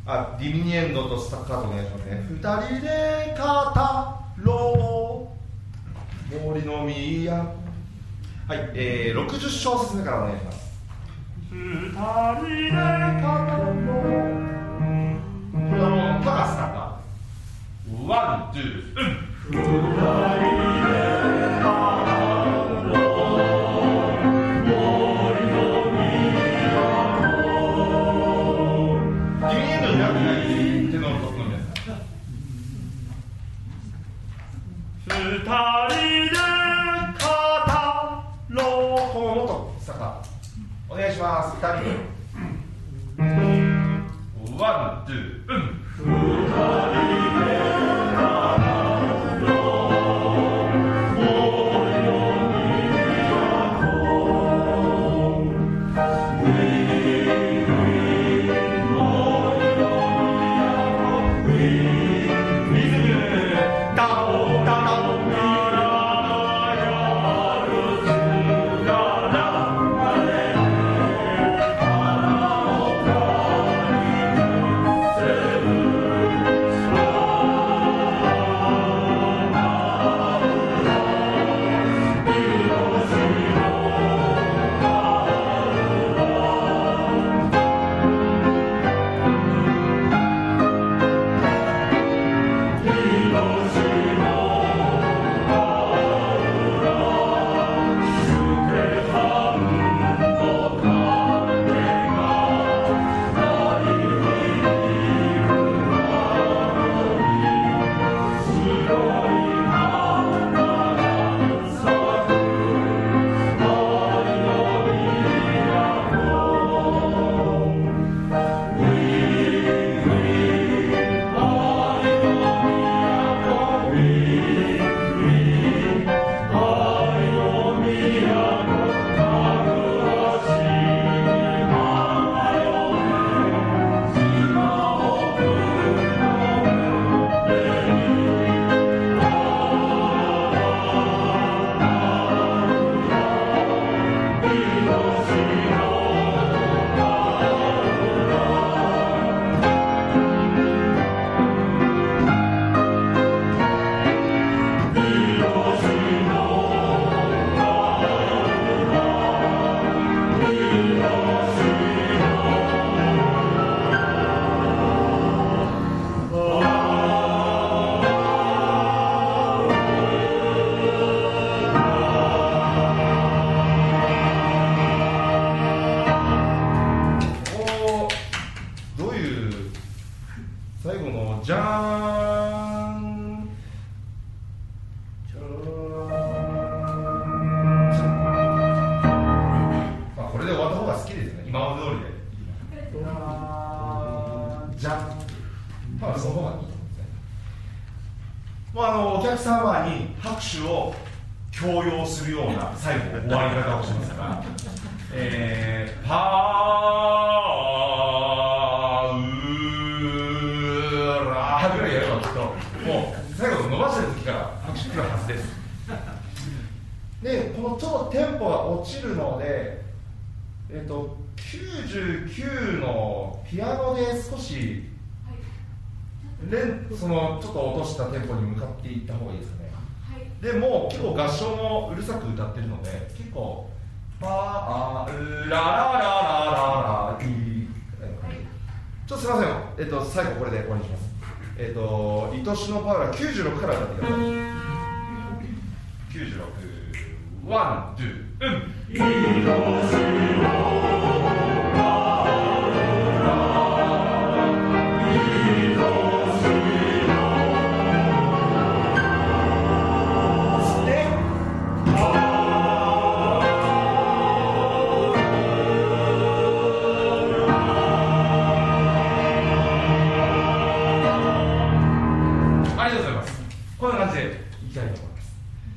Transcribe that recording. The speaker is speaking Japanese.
ディミニエンドとスタッカートお願いしますね。二人で語ろう森の宮。はい、60小節目からお願いします。二人で語ろう。タがスタッカート。ワン、ツー、二人でお願いします。2人ワン、ツー、2人でお客様に拍手を強要するような最後終わり方をしますからパウラーぐらいやればきっともう最後伸ばしてる時から拍手来るはずです。でこのちょっとテンポが落ちるので99のピアノで少しそのちょっと落としたテンポに向かっていった方がいいですかね。はい、でも結構合唱もうるさく歌ってるので結構パーララララララリー、ちょっとすいません最後これで終わりにします。愛しのパウラ96から歌ってください。96ワン、ツー、愛しの